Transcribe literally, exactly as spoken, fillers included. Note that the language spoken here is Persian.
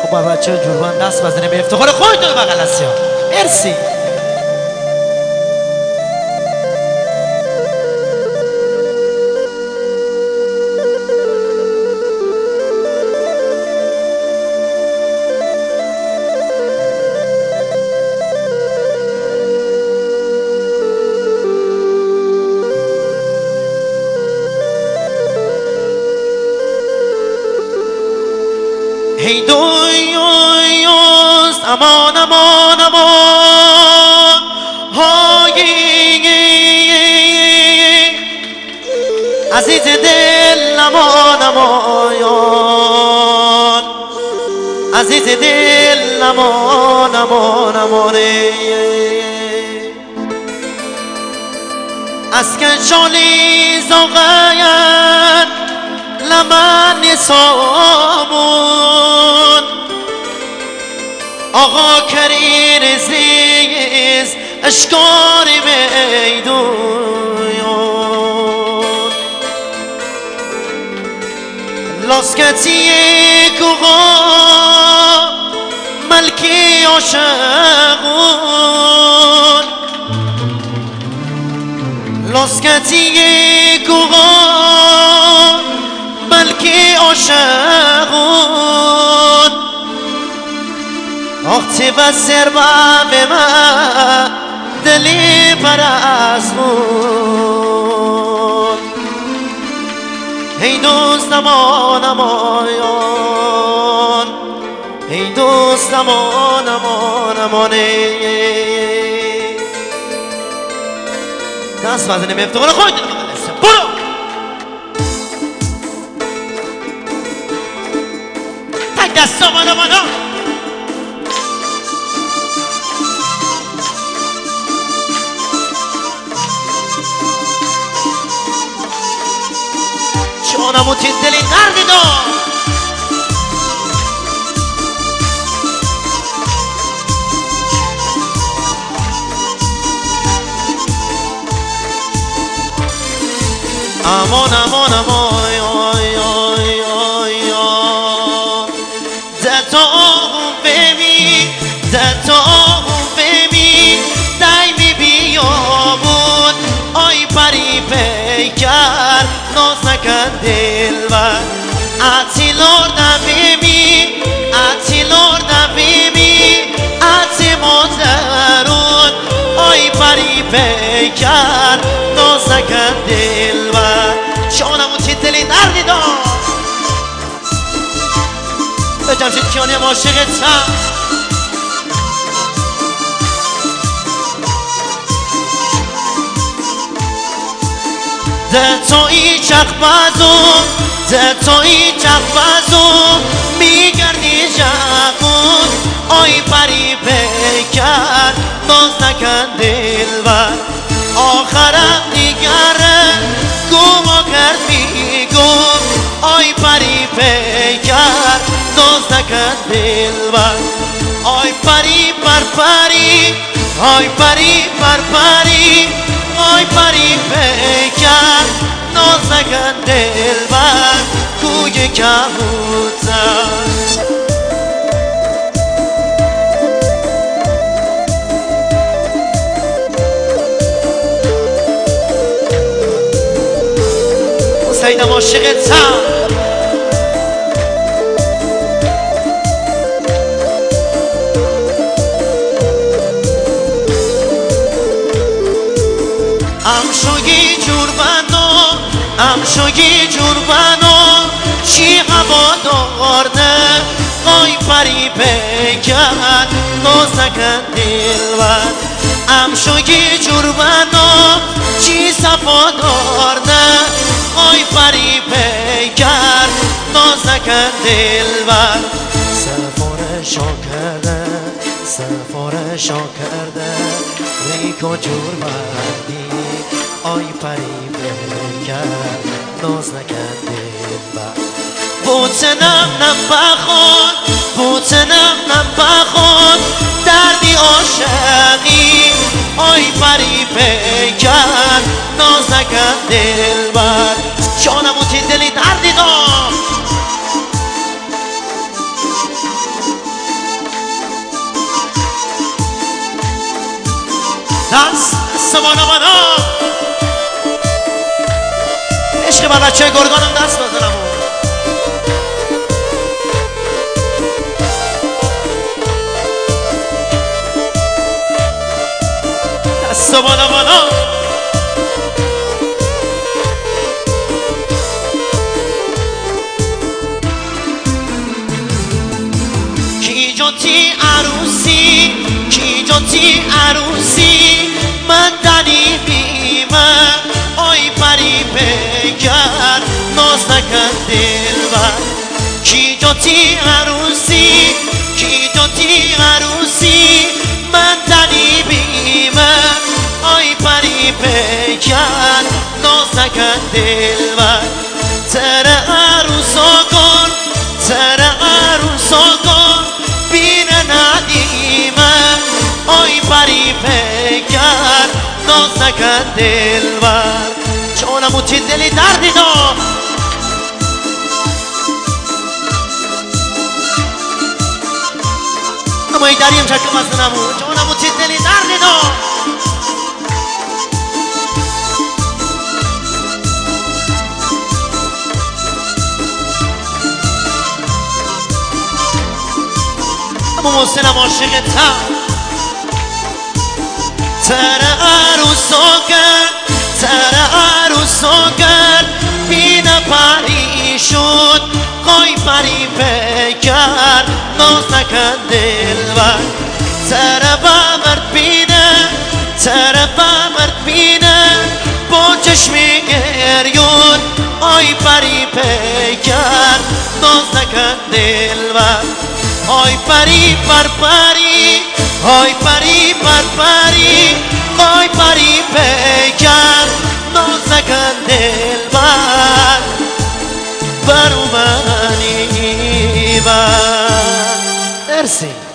با بچه جوربان دست بزنیم به افتخار خودتون بغل هستی ها. مرسی. هی دوی امان امان امان های عزیز دل امان امان عزیز دل امان امان امان اسکن شالی زوغیت لمن سامون آقا کریر زیز اشکار میدون لاسکتی کوغا ملکی عاشقون لاسکتی کوغا ملکی عاشقون وقتی بسر با به من دلی پرستون ای دوست امان امان ای دوست امان امان امان دست بزنیم افتخار خودتون برو تک دست امان امان جانم و تین دلی دردی دار امان امان امان آی آی آی آی دتا بمی دتا بمی دایمی بیابون آی پری پیکر ناز نکن دلبر اتیلار نبیمی اتیلار نبیمی اتی مادرون آی پری پیکر ناز نکن دلبر جانم و تیتلی دردی دار به جمشید کیانیم عاشقتم ده تایی چخ بازم ده تایی چخ بازم میگردی جاگون آی پری پیکر ناز نکن دلبر آخرم دیگره گوما کرد میگم آی پری پیکر ناز نکن دلبر آی پری پر پری آی پری پر پری آی پری پیکر ناز نکن دلبر کوی کبوتر حسینم عاشقتم امشوی جور بنو امشوی جور بنو چی هوا دارده آی پری پیکر ناز نکن دلبر امشوی جور بنو چی صفا دارده آی پری پیکر ناز نکن دلبر سفارشا کرده سفارشا کرده ریکو جور بردی آی پری پیکر ناز نکن دلبر بوتنم نم بخون بوتنم نم بخون دردی عاشقی آی پری پیکر ناز نکن دلبر جانم و تی دلی دردی دار که بر بچه گرگانم دست بزنم دست بالا بالا کی جاتی عروسی کی جاتی عروسی من دنی بیمه آی پری بگر ناز نکن دلبر کی جاتی عروسی کی جاتی عروسی من دنی بیمه آی پری بگر ناز نکن دلبر تر عروسا کن تر عروسا کن بین ندیمه آی پری بگر ناز نکن دلبر جانمو چی دلی دردی دا اما ای دریم چکم بزنمو جانمو چی دلی دردی دا اما محسنم عاشقتم تر عروسا کرد تر عروسا کرد بین پری شد قای پری بگر ناز نکن دلبر تر بمرد بینه تر بمرد بینه با چشمی گریون آی پری بگر ناز نکن دلبر آی پری پر پری آی پری پر پری آی پری بگر ناز نکن دلبر برو منی بر مرسی